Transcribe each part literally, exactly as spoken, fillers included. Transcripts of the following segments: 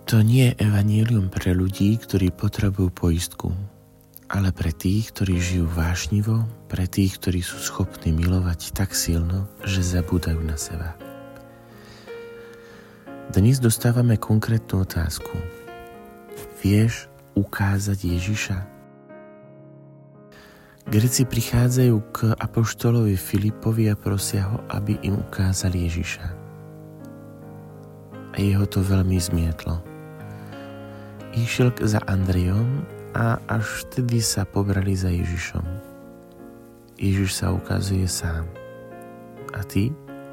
To nie je evanjelium pre ľudí, ktorí potrebujú poistku, ale pre tých, ktorí žijú vášnivo, pre tých, ktorí sú schopní milovať tak silno, že zabúdajú na seba. Dnes dostávame konkrétnu otázku. Vieš ukázať Ježiša? Gréci prichádzajú k apoštolovi Filipovi a prosia ho, aby im ukázal Ježiša. A jeho to veľmi zmietlo. Išiel za Andrejom a až vtedy sa pobrali za Ježišom. Ježiš sa ukazuje sám. A ty?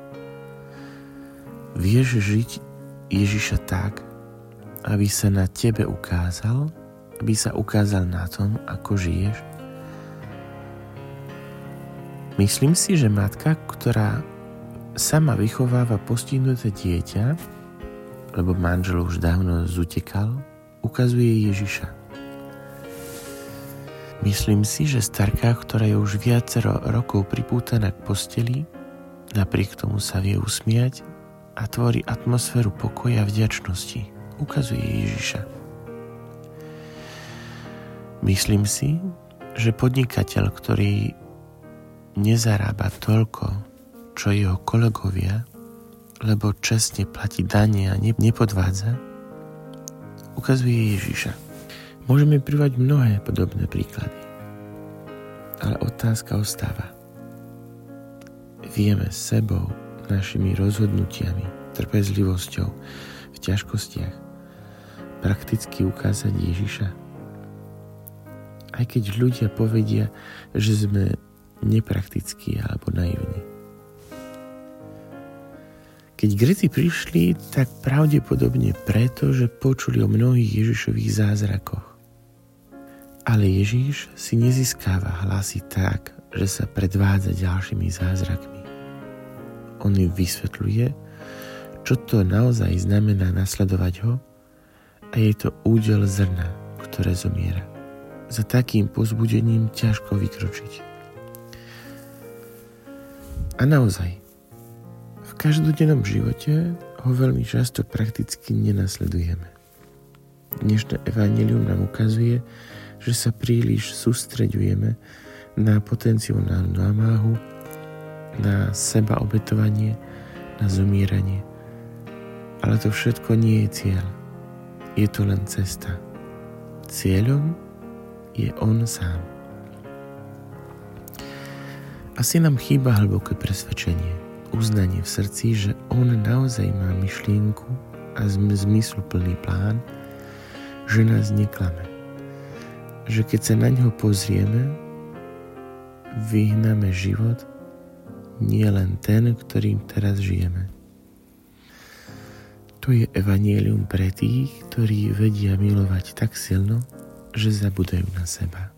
Vieš žiť Ježiša tak, aby sa na tebe ukázal, aby sa ukázal na tom, ako žiješ? Myslím si, že matka, ktorá sama vychováva postihnuté dieťa, lebo manžel už dávno zutekal, ukazuje Ježiša. Myslím si, že starka, ktorá je už viacero rokov pripútaná k posteli, napriek tomu sa vie usmiať a tvorí atmosféru pokoja a vďačnosti, ukazuje Ježiša. Myslím si, že podnikateľ, ktorý nezarába toľko, čo jeho kolegovia, lebo čestne platí dane a nepodvádza, ukazuje Ježiša. Môžeme privať mnohé podobné príklady, ale otázka ostáva. Vieme sebou, našimi rozhodnutiami, trpezlivosťou v ťažkostiach prakticky ukázať Ježiša? Aj keď ľudia povedia, že sme nepraktickí alebo naivní. Keď Gréci prišli, tak pravdepodobne preto, že počuli o mnohých Ježišových zázrakoch. Ale Ježiš si nezískava hlasy tak, že sa predvádza ďalšími zázrakmi. On im vysvetľuje, čo to naozaj znamená nasledovať ho, a je to údel zrna, ktoré zomiera. Za takým povzbudením ťažko vykročiť. A naozaj, v každodennom živote ho veľmi často prakticky nenasledujeme. Dnešné evanjelium nám ukazuje, že sa príliš sústreďujeme na potenciálnu námahu, na seba obetovanie, na zomieranie. Ale to všetko nie je cieľ. Je to len cesta. Cieľom je on sám. Asi nám chýba hlboké presvedčenie, uznanie v srdci, že on naozaj má myšlienku a zmysluplný plán, že nás neklame. Že keď sa na ňo pozrieme, vyhnáme život, nie len ten, ktorým teraz žijeme. To je evanjelium pre tých, ktorí vedia milovať tak silno, že zabudajú na seba.